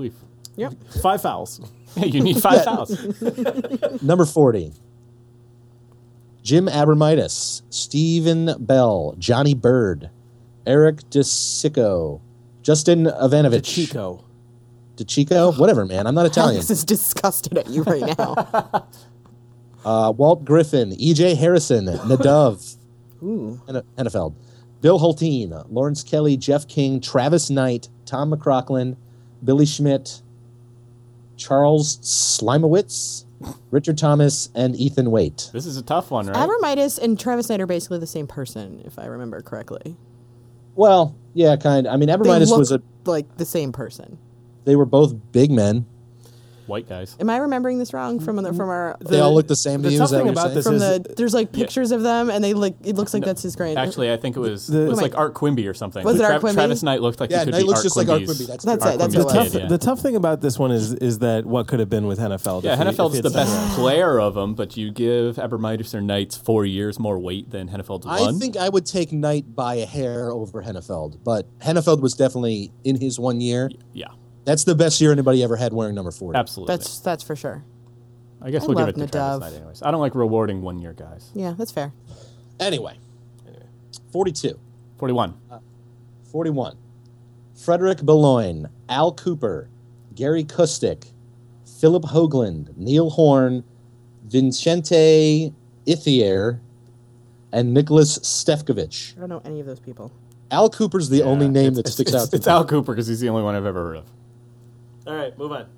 Yep. Five fouls. Yeah, you need five fouls. Number forty. Jim Abramitis, Stephen Bell, Johnny Bird, Eric DeSico, Justin Ivanovic. Chico. DeChico? Whatever, man. I'm not Italian. Alex is disgusted at you right now. Uh, Walt Griffin, E J Harrison, Nadav, Ooh. Hen- Hennefeld, Bill Hulteen, Lawrence Kelly, Jeff King, Travis Knight, Tom McCrocklin, Billy Schmidt, Charles Slimowitz, Richard Thomas, and Ethan Waite. This is a tough one, right? Abramitis and Travis Knight are basically the same person, if I remember correctly. Well, yeah, kind of. I mean, They Abramitis look was a. like the same person. They were both big men. White guys. Am I remembering this wrong from the, from our They all look the same to the you. tough Is that thing what you're about saying? this from is- the there's like pictures of them and they look it looks like that's his grand. Actually, I think it was The- it was Who am like I- Art Quimby or something. Was it Tra- Art Quimby? Travis Knight looked like Yeah, he could Knight be looks Art just like Art Quimby's- Quimby. That's That's Art it, that's Quimby's what it The was. kid, tough, yeah. the tough thing about this one is is that what could have been with Hennefeld. Yeah, if he- Hennefeld's if the it's- best player of them, but you give Abramitis or Knights four years more weight than Hennefeld's I one. think I would take Knight by a hair over Hennefeld, but Hennefeld was definitely in his one year. Yeah, That's the best year anybody ever had wearing number forty. absolutely. That's that's for sure. I guess I we'll give love it to Travis Nadav. Knight anyways. I don't like rewarding one-year guys. Yeah, that's fair. Anyway, forty-two. forty-one. forty-one. Frederick Beloin, Al Cooper, Gary Kustick, Philip Hoagland, Neil Horn, Vincente Ithier, and Nicholas Stefkovich. I don't know any of those people. Al Cooper's the only Yeah, name it's- that it's, sticks it's, out to It's me. Al Cooper because he's the only one I've ever heard of. All right, move on.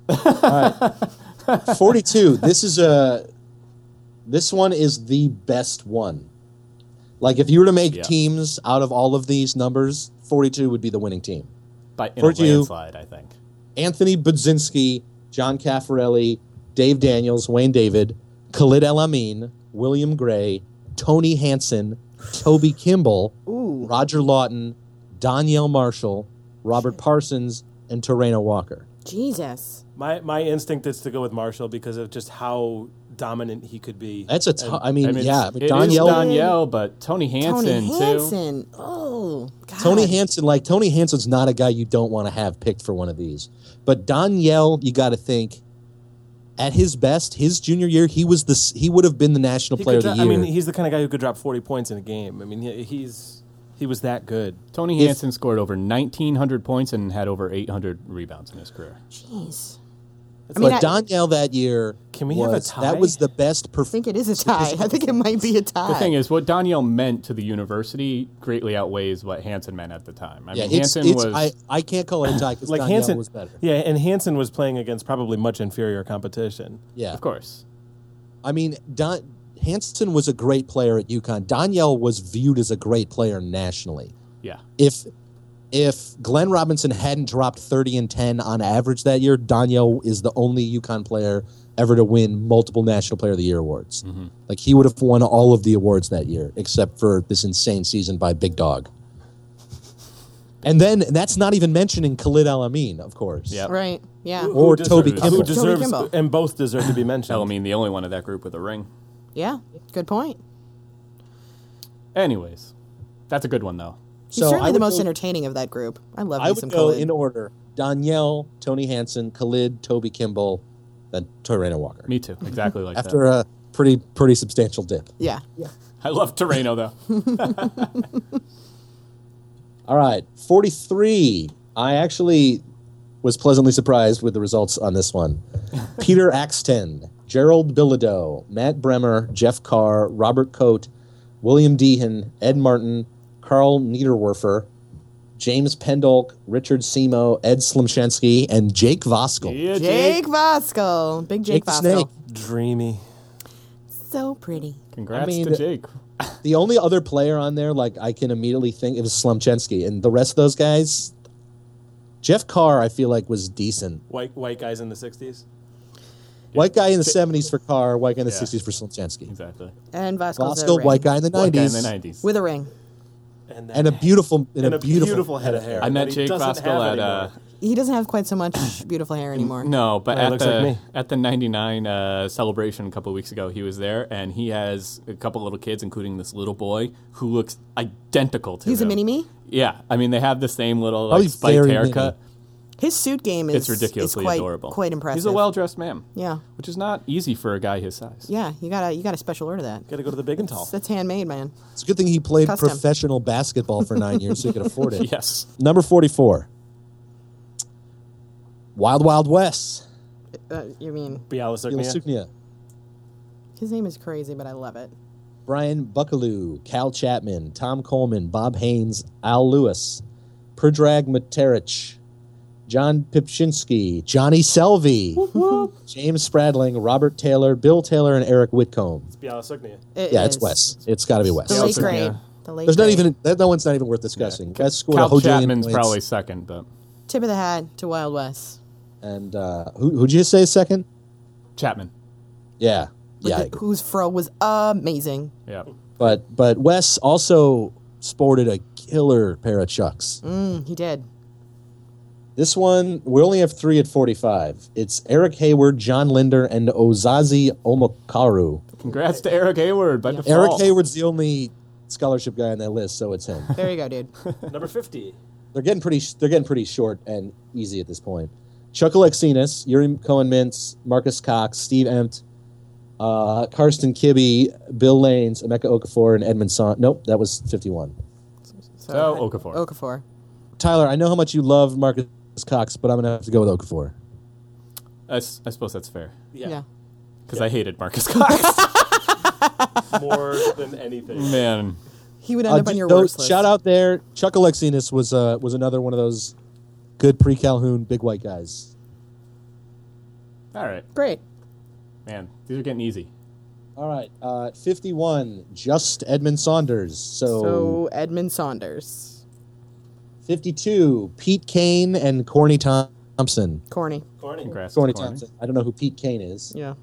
forty-two. This is a. This one is the best one. Like if you were to make Yeah. teams out of all of these numbers, forty-two would be the winning team. By in a forty-two. landslide, I think. Anthony Budzinski, John Caffarelli, Dave Daniels, Wayne David, Khalid El Amin, William Gray, Tony Hansen, Toby Kimball, Ooh. Roger Lawton, Danielle Marshall, Robert Parsons, and Toreno Walker. Jesus. My my instinct is to go with Marshall because of just how dominant he could be. That's a. T- I mean, I mean, yeah, it's- but it is Danielle, Danielle, but Tony Hansen Tony too. Hansen. Oh, God. Tony Hansen, like Tony Hansen's not a guy you don't want to have picked for one of these. But Danielle, you got to think, at his best, his junior year, he was the s- he would have been the national He player could of the dro- year. I mean, he's the kind of guy who could drop forty points in a game. I mean, he, he's he was that good. Tony If- Hansen scored over nineteen hundred points and had over eight hundred rebounds in his career. Jeez. I but mean, I, Danielle that year, Can we have a was, tie? that was the best I performance. think it is a tie. I think it might be a tie. The thing is, what Danielle meant to the university greatly outweighs what Hansen meant at the time. I Yeah, mean, it's, Hansen it's, was I, I can't call it a tie because like Danielle Hansen was better. Yeah, and Hansen was playing against probably much inferior competition. Yeah, of course. I mean, Don, Hansen was a great player at UConn. Danielle was viewed as a great player nationally. Yeah, If if Glenn Robinson hadn't dropped thirty and ten on average that year, Danielle is the only UConn player ever to win multiple National Player of the Year awards. Mm-hmm. Like he would have won all of the awards that year, except for this insane season by Big Dog. And then that's not even mentioning Khalid El Amin, of course. Yep. Right. Yeah. Who Or deserves- Toby Who Kimball. deserves, Kimball. and both deserve to be mentioned. hell, I mean, the only one of that group with a ring. Yeah. Good point. Anyways, that's a good one though. He's So I certainly the would most go- entertaining of that group. I love I me would some go Khalid. in order: Danielle, Tony Hansen, Khalid, Toby Kimball, then Toreno Walker. Me too. Exactly like After that. a pretty pretty substantial dip. yeah. I love Toreno though. All right, forty-three. I actually was pleasantly surprised with the results on this one. Peter Axton, Gerald Bilodeau, Matt Bremer, Jeff Carr, Robert Coate, William Dehan, Ed Martin, Carl Niederwerfer, James Pendolk, Richard Simo, Ed Slimchensky, and Jake Voskel. Yeah, Jake Voskel. Big Jake, Jake the Voskel. Snake. Dreamy. So pretty. Congrats I mean, to Jake. The only other player on there, like I can immediately think, it was Slimchensky, and the rest of those guys. Jeff Carr, I feel like was decent. White white guys in the sixties. White guy in the seventies for Carr, white guy in the Yeah. sixties for Slimchensky. Exactly. And Voskel's a Voskel, ring. white guy in the White guy in nineties, the nineties. With a ring. And, and a beautiful, and, and a beautiful, head of hair. I met that he Jake doesn't Voskel have at uh, anymore. He doesn't have quite so much beautiful hair anymore. no, but Well, he at looks the like me. at the ninety-nine uh, celebration a couple of weeks ago, he was there, and he has a couple little kids, including this little boy who looks identical to He's him. a mini-me? Yeah, I mean they have the same little Probably like spiked very haircut. His suit game is It's ridiculously is quite, adorable. Quite impressive. He's a well-dressed man. Yeah. Which is not easy for a guy his size. Yeah, you gotta you gotta special order that. Got to go to the big and tall. That's handmade, man. It's a good thing he played Custom. professional basketball for nine years so he could afford it. Yes. Number forty-four. Wild Wild West. Uh, you mean Bialysuknia. Bialysuknia. his name is crazy, but I love it. Brian Buckaloo, Cal Chapman, Tom Coleman, Bob Haynes, Al Lewis, Predrag Materich, John Pipshinsky, Johnny Selvey, James Spradling, Robert Taylor, Bill Taylor, and Eric Whitcomb. It's Bialysuknia. It Yeah, it's is. Wes. It's got to be Wes. The Yeah, late it's- grade. yeah. The late There's not grade. even that. No one's not even worth discussing. Wes scored a Cal whole jillion Chapman's points. probably second, but Tip of the hat to Wild West. And uh, who who'd you say is second? Chapman. Yeah, With yeah. I the- agree. whose fro was amazing. Yeah. But but Wes also sported a killer pair of Chucks. Mm, he did. This one, we only have three at forty-five. It's Eric Hayward, John Linder, and Ozazi Omokaru. Congrats to Eric Hayward by default. Eric Hayward's the only scholarship guy on that list, so it's him. There you go, dude. Number fifty. They're getting pretty. They're getting pretty short and easy at this point. Chuck Alexinas, Yuri Cohen-Mintz, Marcus Cox, Steve Empt, uh, Karsten Kibbe, Bill Lanes, Emeka Okafor, and Edmund Son. Nope, that was fifty-one. So, Oh, Okafor. Okafor. Tyler, I know how much you love Marcus Cox, but I'm gonna have to go with Okafor. I, s- I suppose that's fair. Yeah. Yeah. Because I hated Marcus Cox. More than anything. Man. He would end Uh, up on d- your those- worst list. shout out there, Chuck Alexinas was uh, was another one of those good pre-Calhoun big white guys. All right. Great. Man, these are getting easy. All right, uh, fifty-one, just Edmund Saunders. So, So Edmund Saunders. fifty-two, Pete Kane and Corny Thompson. Corny. Corny. Congrats. Corny to Corny. Thompson. I don't know who Pete Kane is. Yeah.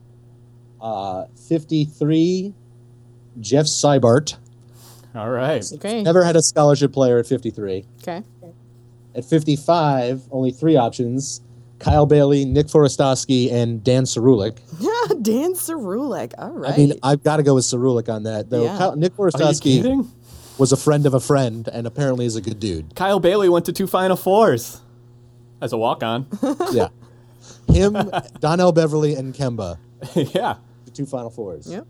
Uh, fifty-three, Jeff Seibert. All right. Okay. Never had a scholarship player at fifty-three. Okay. At fifty-five, only three options: Kyle Bailey, Nick Forostowski, and Dan Cerulik. Dan Cerulik. All right. I mean, I've got to go with Cerulik on that. Though Yeah. Kyle, Nick Are you Forostowski kidding? was a friend of a friend, and apparently is a good dude. Kyle Bailey went to two Final Fours as a walk-on. Yeah, him, Donnell Beverly, and Kemba, Yeah. the two Final Fours. Yep.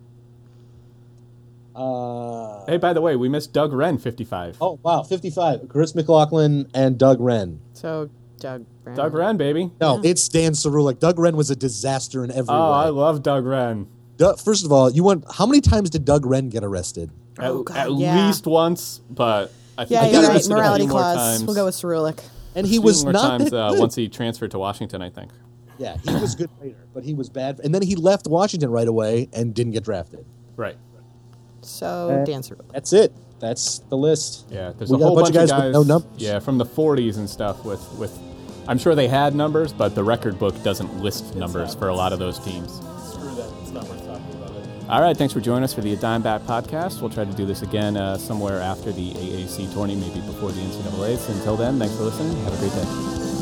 Uh, Hey, by the way, we missed Doug Wren, fifty-five. oh wow, fifty-five. Chris McLaughlin and Doug Wren. So Doug. Brown. Doug Wren, baby. No, it's Dan Cerulik. Doug Wren was a disaster in every Oh, I way. love Doug Wren. Doug- First of all, you want how many times did Doug Wren get arrested? At, Oh, God, at yeah. least once, but I think Yeah, he you're got right. arrested a Morality few more clause. times. We'll go with Cerulik. And he Few was more not times that uh, good. once he transferred to Washington, I think. Yeah, he was good later, but he was bad. And then he left Washington right away and didn't get drafted. Right. So Uh, Dan Cerulik. That's it. That's the list. Yeah, there's We a got a whole bunch bunch, of guys with no numbers. Yeah, from the forties and stuff with, with I'm sure they had numbers, but the record book doesn't list numbers for a lot of those teams. Screw that. It's not worth talking about it. All right, thanks for joining us for the Dime Bat podcast. We'll try to do this again uh, somewhere after the A A C tourney, maybe before the N C double A. So until then, thanks for listening. Have a great day.